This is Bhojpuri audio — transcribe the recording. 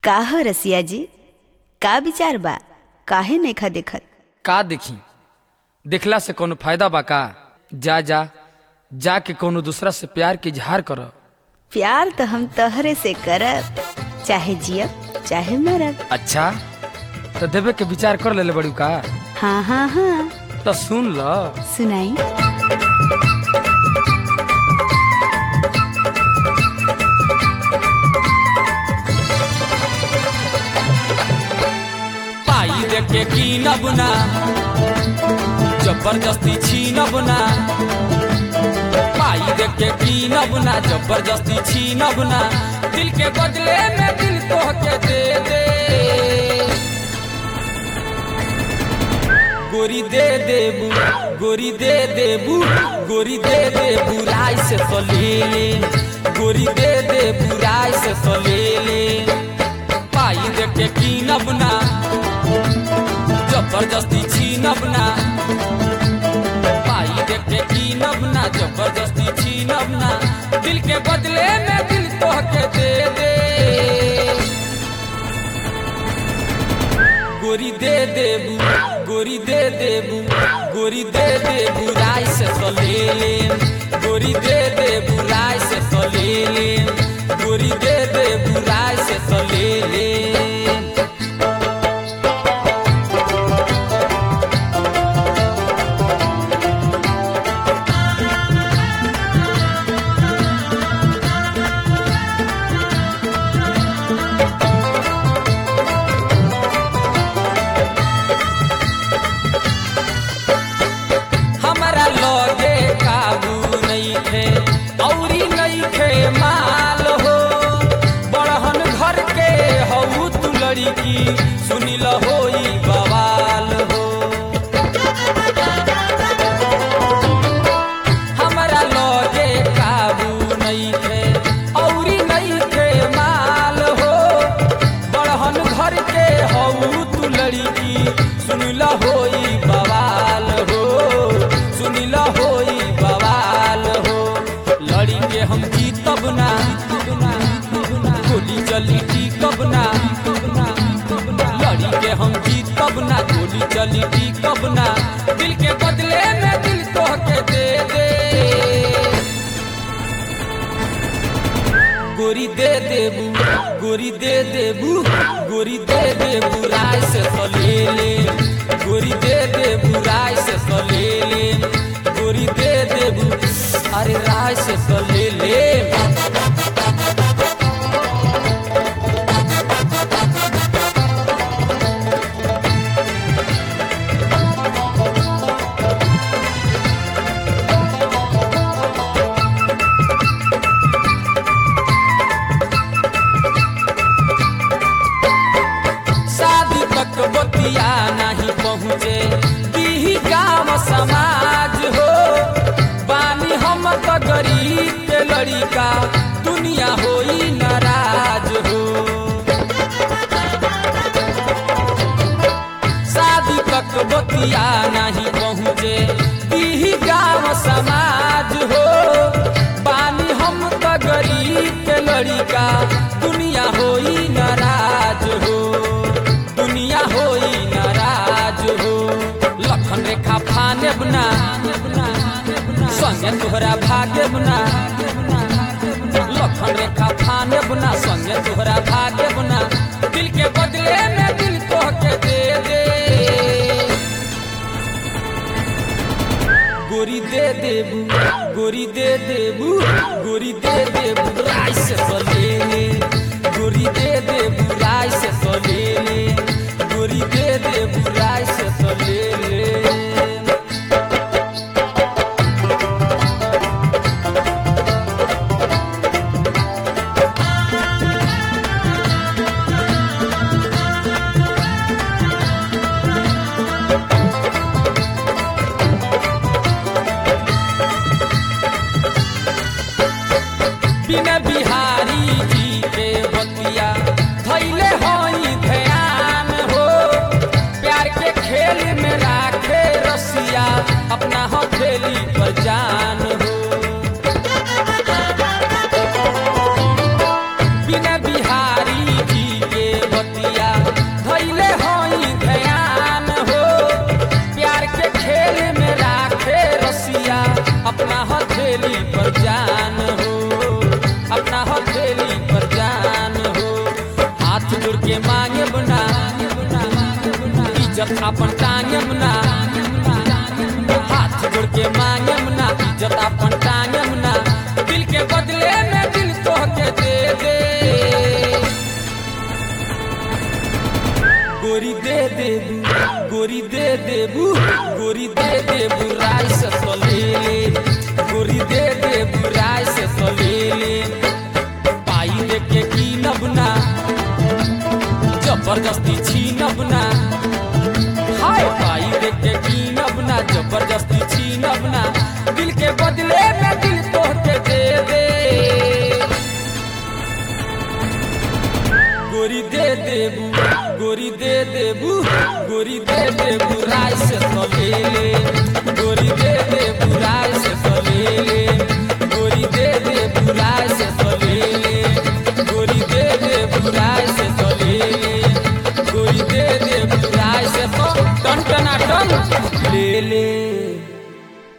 का हो रसिया जी, का विचार बा? काहे नइखा देखत? का देखी? देखला से कोनो फायदा बा का? जा जा जाके कोनो दूसरा से प्यार के इजहार कर। प्यार तो हम तहरे से करब, चाहे जियब चाहे मरब। अच्छा तो देवे के विचार कर ले बड़ू का? हाँ हाँ हाँ, तो सुन ल। सुनाई। पाई दे के कीनब ना, जबरदस्ती छीनब ना। पाई दे के कीनब ना, जबरदस्ती छीनब ना। दिल के बदले में दिल तोहके दे दे। गोरी दे देबू, गोरी दे देबू, गोरी दे देबू राय से तो ले ले। गोरी दे देबू राय से तो ले ले। पाई दे के कीनब ना, जबरदस्ती छीनब ना। पाई दे के कीनब ना, जबरदस्ती छीनब ना। दिल के बदले में दिल तोहके दे दे। गोरी दे देबू, गोरी दे देबू, गोरी दे देबू राय से तो ले ले। गोरी दे देबू राय से तो ले ले। गोरी दे देबू राय से तो ले ले। औरी नइखे माल हो, बड़हन घर के हऊ तू लड़की, सुनिल होई बवाल हो। हमरा लगे काबू नइखे, औरी नइखे माल हो, बड़हन घर के हऊ तू लड़की, सुनिल होई बवाल हो। सुनिल होई बवाल हो। लड़ी के हम जीतब ना, गोली चली टीकब ना। लड़ी के हम जीतब ना, गोली चली टीकब ना। दिल के बदले में दिल तोहके दे दे। गोरी दे देबू, गोरी दे देबू, गोरी दे देबू राय से तो ले ले। गोरी दे देबू राय से तो ले ले। गोरी दे देबू अरे राय से तो ले ले। शादी तक बतिया नहीं पहुँचे, दीही गाँव समाज हो। बानी हम तो गरीब के लड़का, दुनिया होई नाराज हो। शादी तक बतिया नहीं पहुँचे, दीही गाँव समाज हो। बानी हम तो गरीब के लड़का, दुनिया होई नाराज हो। दुनिया होई नाराज हो। लखन रेखा फाने बना, संगे तोहरा भागे बना। लखन रेखा फाने बना, संगे तोहरा भागे बना। दिल के बदले में दिल तोहके दे दे। गोरी दे देबू, गोरी दे देबू, गोरी दे देबू राय से तो ले ले। गोरी दे देबू राय से तो ले ले। गोरी दे देबू राय से तो ले ले। बिना बिहारी इज्जत अपन टांगम ना, हाथ जोड़ के मांगम ना, इज्जत अपन टांगम ना, दिल के बदले में दिल तोहके दे दे। गोरी दे देबू, गोरी दे देबू, गोरी दे देबू राय से सलेले, गोरी दे देबू राय से सलेले। पाई दे के कीनब ना, जबरदस्ती छीनब ना, हाय पाई दे के कीनब ना, जबरदस्ती छीनब ना, दिल के बदले में दिल तोहके दे दे। गोरी दे देबू, गोरी दे देबू, गोरी दे देबू राय से सलेले।